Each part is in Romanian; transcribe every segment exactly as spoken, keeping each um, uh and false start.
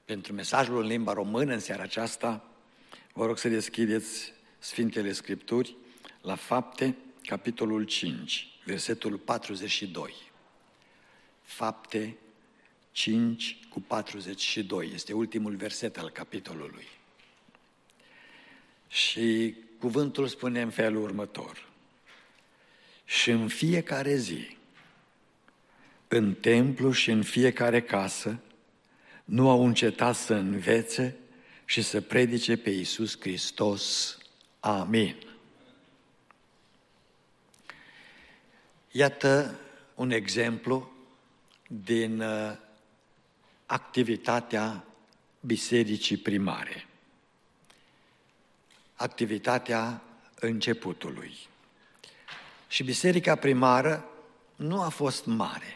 Pentru mesajul în limba română în seara aceasta, vă rog să deschideți Sfintele Scripturi la Fapte, capitolul cinci, versetul patruzeci și doi. Fapte cinci cu patruzeci și doi, este ultimul verset al capitolului. Și cuvântul spune în felul următor: și în fiecare zi, în templu și în fiecare casă, nu au încetat să învețe și să predice pe Iisus Hristos. Amin. Iată un exemplu din uh, activitatea bisericii primare. Activitatea începutului. Și biserica primară nu a fost mare.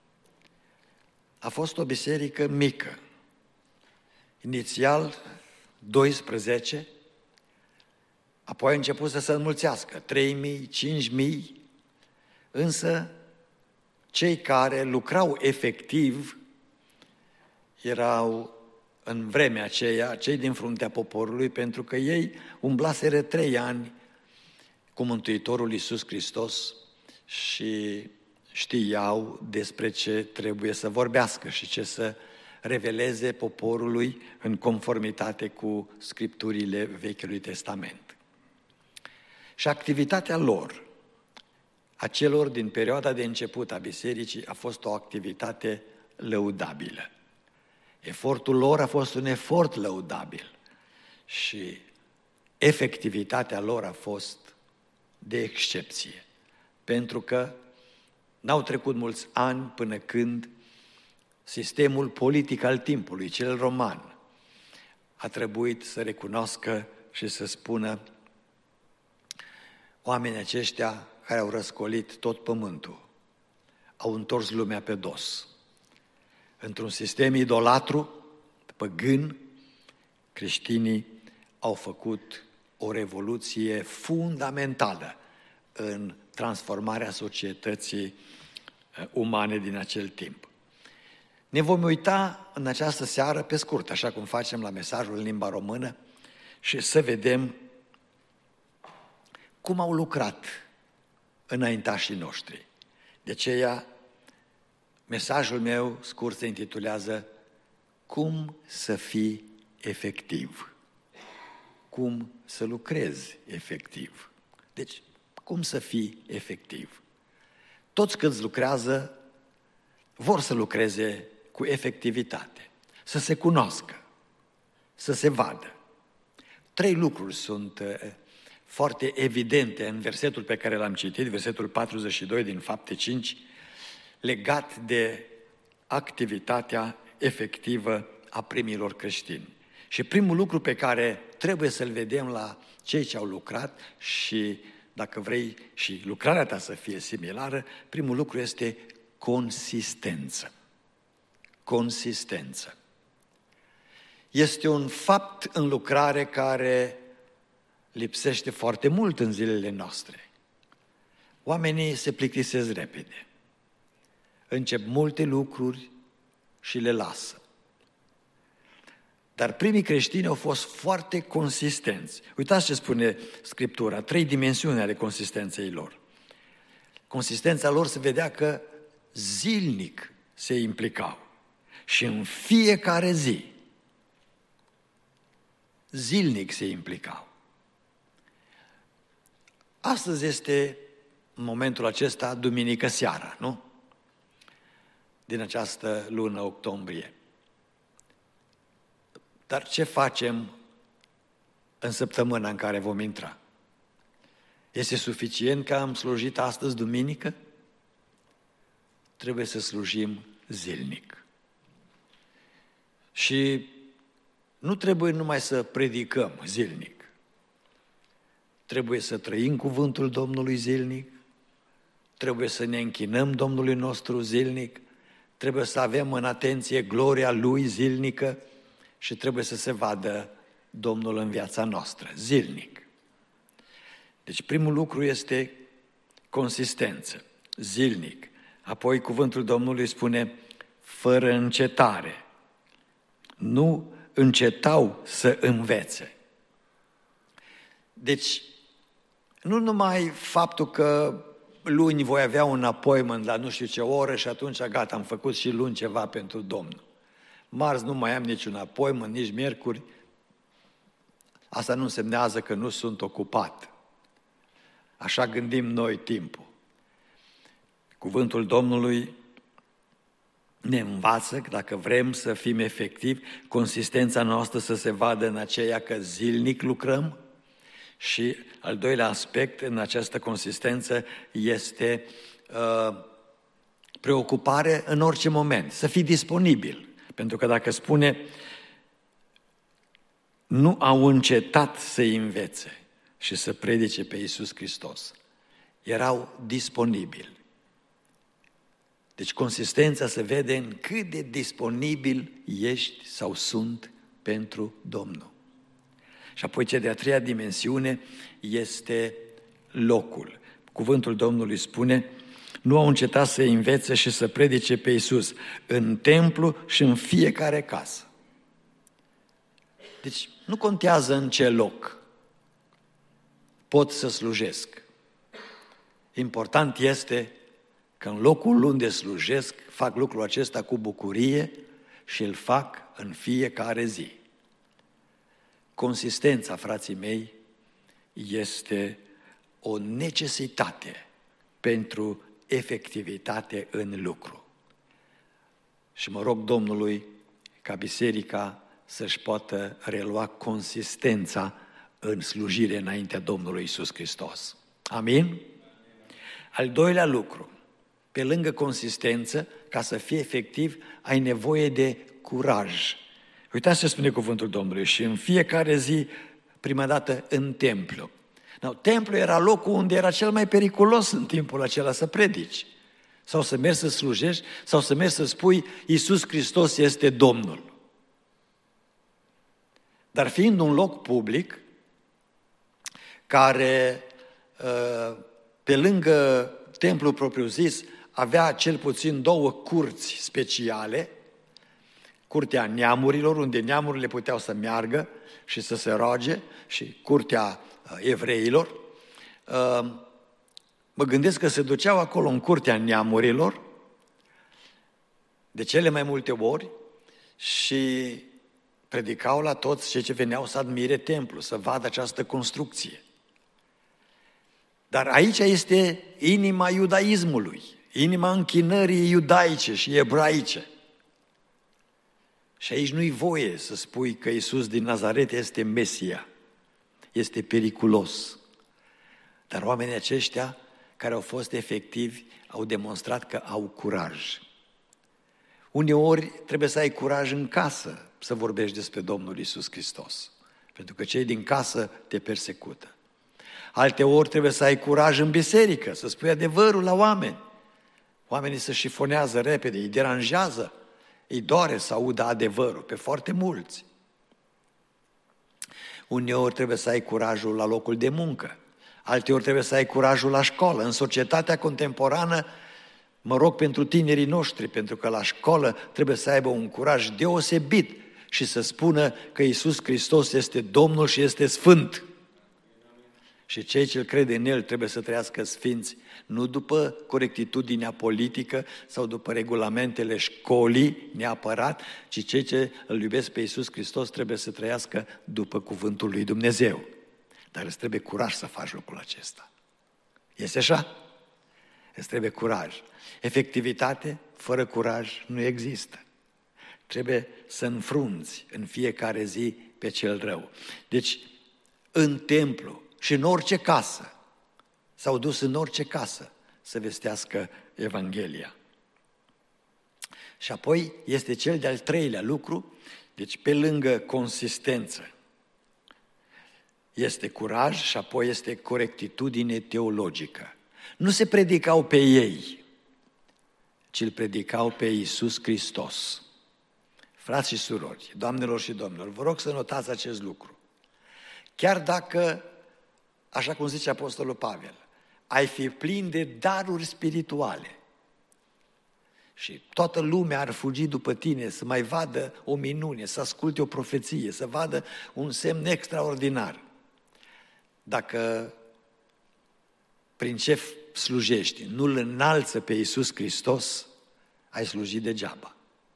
A fost o biserică mică. Inițial doisprezece, apoi a început să se înmulțească, trei mii, cinci mii, însă cei care lucrau efectiv erau în vremea aceea cei din fruntea poporului, pentru că ei umblaseră trei ani cu Mântuitorul Iisus Hristos și știau despre ce trebuie să vorbească și ce să reveleze poporului în conformitate cu Scripturile Vechiului Testament. Și activitatea lor, a celor din perioada de început a bisericii, a fost o activitate lăudabilă. Efortul lor a fost un efort lăudabil și efectivitatea lor a fost de excepție, pentru că n-au trecut mulți ani până când sistemul politic al timpului, cel roman, a trebuit să recunoască și să spună: oamenii aceștia care au răscolit tot pământul, au întors lumea pe dos. Într-un sistem idolatru, păgân, creștinii au făcut o revoluție fundamentală în transformarea societății umane din acel timp. Ne vom uita în această seară, pe scurt, așa cum facem la mesajul în limba română, și să vedem cum au lucrat înaintașii noștri. De aceea, mesajul meu scurt se intitulează Cum să fii efectiv. Cum să lucrezi efectiv. Deci, cum să fii efectiv. Toți câți lucrează vor să lucreze cu efectivitate, să se cunoască, să se vadă. Trei lucruri sunt foarte evidente în versetul pe care l-am citit, versetul patruzeci și doi din Fapte cinci, legat de activitatea efectivă a primilor creștini. Și primul lucru pe care trebuie să-l vedem la cei ce au lucrat și, dacă vrei, și lucrarea ta să fie similară, primul lucru este consistență. Consistență. Este un fapt în lucrare care lipsește foarte mult în zilele noastre. Oamenii se plictisesc repede. Încep multe lucruri și le lasă. Dar primii creștini au fost foarte consistenți. Uitați ce spune Scriptura, trei dimensiuni ale consistenței lor. Consistența lor se vedea că zilnic se implicau și în fiecare zi, zilnic se implicau. Astăzi este, în momentul acesta, duminică seara, nu? Din această lună octombrie. Dar ce facem în săptămâna în care vom intra? Este suficient că am slujit astăzi duminică? Trebuie să slujim zilnic. Și nu trebuie numai să predicăm zilnic. Trebuie să trăim cuvântul Domnului zilnic, trebuie să ne închinăm Domnului nostru zilnic, trebuie să avem în atenție gloria Lui zilnică și trebuie să se vadă Domnul în viața noastră, zilnic. Deci primul lucru este consistență, zilnic. Apoi cuvântul Domnului spune fără încetare. nu încetau să învețe. Deci, nu numai faptul că luni voi avea un appointment la nu știu ce oră și atunci gata, am făcut și luni ceva pentru Domnul. Marți nu mai am niciun appointment, nici miercuri. Asta nu însemnează că nu sunt ocupat. Așa gândim noi timpul. Cuvântul Domnului ne învață că dacă vrem să fim efectivi, consistența noastră să se vadă în aceea că zilnic lucrăm și al doilea aspect în această consistență este uh, preocupare în orice moment, să fii disponibil. Pentru că dacă spune nu au încetat să învețe și să predice pe Iisus Hristos, erau disponibili. Deci consistența se vede în cât de disponibil ești sau sunt pentru Domnul. Și apoi cea de-a treia dimensiune este locul. Cuvântul Domnului spune, nu au încetat să învețe și să predice pe Iisus în templu și în fiecare casă. Deci nu contează în ce loc pot să slujesc. Important este că în locul unde slujesc, fac lucrul acesta cu bucurie și îl fac în fiecare zi. Consistența, frații mei, este o necesitate pentru efectivitate în lucru. Și mă rog Domnului ca biserica să-și poată relua consistența în slujire înaintea Domnului Iisus Hristos. Amin? Al doilea lucru, pe lângă consistență, ca să fii efectiv, ai nevoie de curaj. Uitați ce spune cuvântul Domnului, și în fiecare zi, prima dată, în templu. No, templul era locul unde era cel mai periculos în timpul acela să predici, sau să mergi să slujești, sau să mergi să spui Iisus Hristos este Domnul. Dar fiind un loc public, care pe lângă templul propriu-zis avea cel puțin două curți speciale, curtea neamurilor, unde neamurile puteau să meargă și să se roage, și curtea evreilor. Mă gândesc că se duceau acolo în curtea neamurilor de cele mai multe ori și predicau la toți cei ce veneau să admire templul, să vadă această construcție. Dar aici este inima iudaismului, inima închinării iudaice și ebraice. Și aici nu-i voie să spui că Iisus din Nazaret este Mesia. Este periculos. Dar oamenii aceștia care au fost efectivi au demonstrat că au curaj. Uneori trebuie să ai curaj în casă să vorbești despre Domnul Iisus Hristos, pentru că cei din casă te persecută. Alteori trebuie să ai curaj în biserică, să spui adevărul la oameni. Oamenii se șifonează repede, îi deranjează, îi doare să audă adevărul, pe foarte mulți. Uneori trebuie să ai curajul la locul de muncă, alteori trebuie să ai curajul la școală. În societatea contemporană, mă rog pentru tinerii noștri, pentru că la școală trebuie să aibă un curaj deosebit și să spună că Iisus Hristos este Domnul și este Sfânt. Și cei ce-L crede în El trebuie să trăiască sfinți, nu după corectitudinea politică sau după regulamentele școlii neapărat, ci cei ce îl iubesc pe Iisus Hristos trebuie să trăiască după cuvântul lui Dumnezeu. Dar îți trebuie curaj să faci lucrul acesta. Este așa? Îți trebuie curaj. Efectivitate fără curaj nu există. Trebuie să înfrunți în fiecare zi pe cel rău. Deci, în templu și în orice casă, s-au dus în orice casă să vestească Evanghelia. Și apoi este cel de-al treilea lucru, deci pe lângă consistență este curaj și apoi este corectitudine teologică. Nu se predicau pe ei, ci îl predicau pe Iisus Hristos. Frați și surori, doamnelor și domnilor, vă rog să notați acest lucru. Chiar dacă, așa cum zice Apostolul Pavel, ai fi plin de daruri spirituale și toată lumea ar fugi după tine să mai vadă o minune, să asculte o profeție, să vadă un semn extraordinar. Dacă prin ce slujești nu-L înalță pe Iisus Hristos, ai slujit degeaba.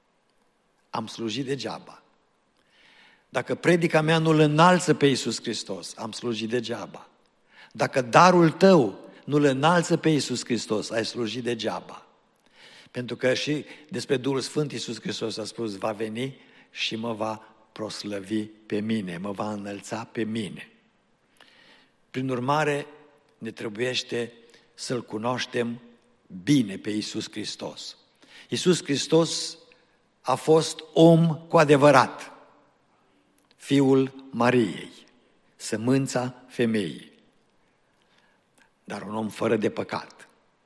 Am slujit degeaba. Dacă predica mea nu-L înalță pe Iisus Hristos, am slujit degeaba. Dacă darul tău nu-L înalță pe Iisus Hristos, ai slujit degeaba. Pentru că și despre Duhul Sfânt Iisus Hristos a spus, va veni și mă va proslăvi pe mine, mă va înălța pe mine. Prin urmare, ne trebuiește să-L cunoaștem bine pe Iisus Hristos. Iisus Hristos a fost om cu adevărat, Fiul Mariei, sămânța femeii, dar un om fără de păcat.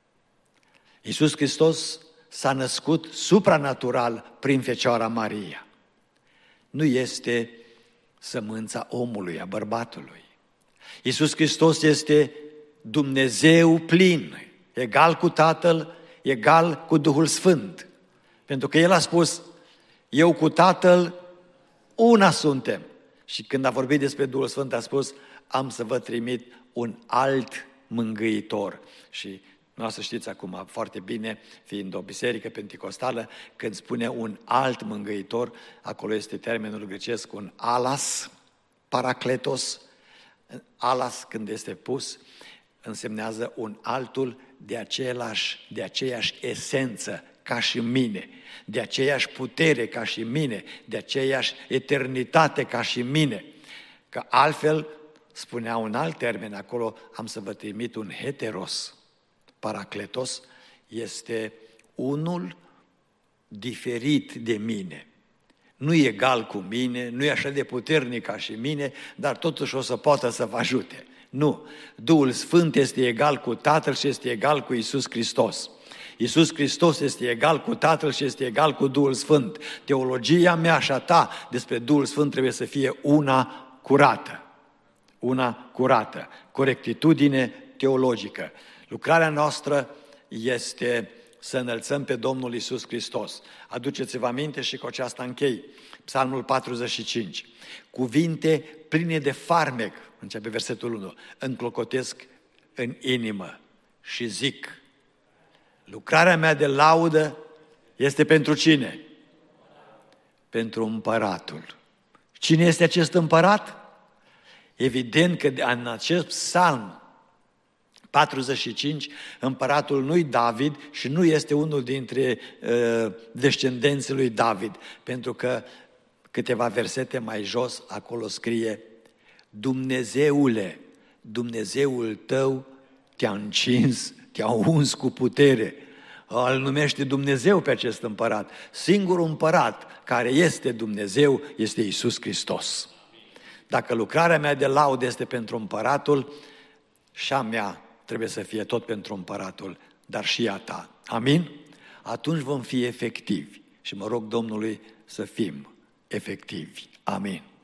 Iisus Hristos s-a născut supranatural prin Fecioara Maria. Nu este sămânța omului, a bărbatului. Iisus Hristos este Dumnezeu plin, egal cu Tatăl, egal cu Duhul Sfânt. Pentru că El a spus, eu cu Tatăl una suntem. Și când a vorbit despre Duhul Sfânt a spus, am să vă trimit un alt mângâitor. Și noastră știți acum foarte bine, fiind o biserică penticostală, când spune un alt mângâitor, acolo este termenul grecesc, un alas, paracletos. Alas, când este pus, însemnează un altul de aceeași, de aceeași esență ca și mine, de aceeași putere ca și mine, de aceeași eternitate ca și mine. Că altfel, spunea un alt termen acolo, am să vă trimit un heteros. Paracletos este unul diferit de mine. Nu e egal cu mine, nu e așa de puternic ca și mine, dar totuși o să poată să vă ajute. Nu. Duhul Sfânt este egal cu Tatăl și este egal cu Iisus Hristos. Iisus Hristos este egal cu Tatăl și este egal cu Duhul Sfânt. Teologia mea și a ta despre Duhul Sfânt trebuie să fie una curată. Una curată. Corectitudine teologică. Lucrarea noastră este să înălțăm pe Domnul Iisus Hristos. Aduceți-vă aminte și cu aceasta închei. Psalmul patruzeci și cinci. Cuvinte pline de farmec, începe versetul unu, înclocotesc în inimă și zic, lucrarea mea de laudă este pentru cine? Pentru împăratul. Cine este acest împărat? Evident că în acest psalm patruzeci și cinci, împăratul nu-i David și nu este unul dintre uh, descendenții lui David, pentru că câteva versete mai jos, acolo scrie, Dumnezeule, Dumnezeul tău te-a încins, te-a uns cu putere. Îl numește Dumnezeu pe acest împărat. Singurul împărat care este Dumnezeu este Iisus Hristos. Dacă lucrarea mea de laudă este pentru împăratul, și a mea trebuie să fie tot pentru împăratul, dar și a ta. Amin? Atunci vom fi efectivi. Și mă rog Domnului să fim efectivi. Amin.